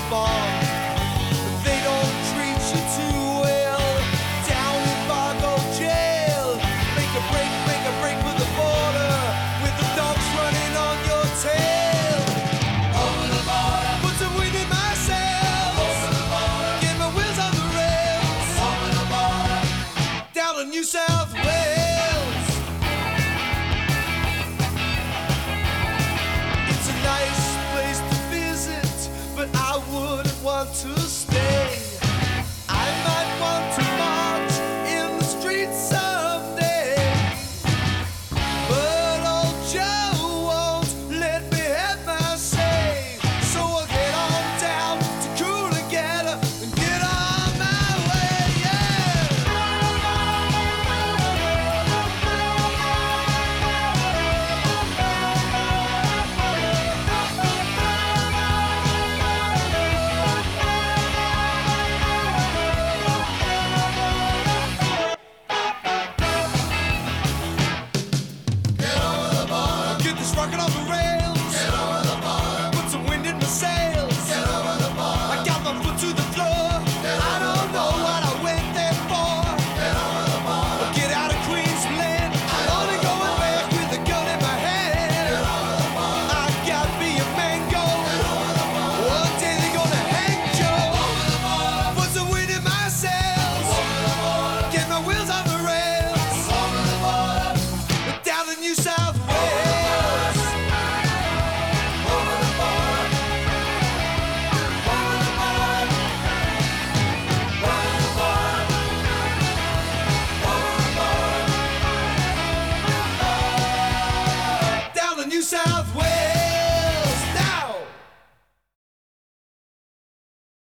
far. They don't treat you too well down in Fargo jail. Make a break with the border, with the dogs running on your tail. Over the border, put some wind in my sails. Over the border, get my wheels on the rails. Over the border, down to New South Wales. It's a nice place to visit, but I wouldn't want to stay. I might want to march in the streets someday, but old Joe won't let me have my say. So I'll get on down to Coolangatta and get on my way, get this rocket off the rails. Get over the border. Put some wind in my sails. Get over the border. I got my foot to the floor. I don't know what I went there for. Get over the border. Get out of Queensland. I'm only going back with a gun in my hand. Get over the border. I got me a mango. Get over the border. One day they gonna hang Joe. Over the border. Put some wind in my sails. Over the border. Get my wheels on the rails. Over the border. Down to New South Wales. Over the border. Over the border. Over the border. Over the border. Down to New South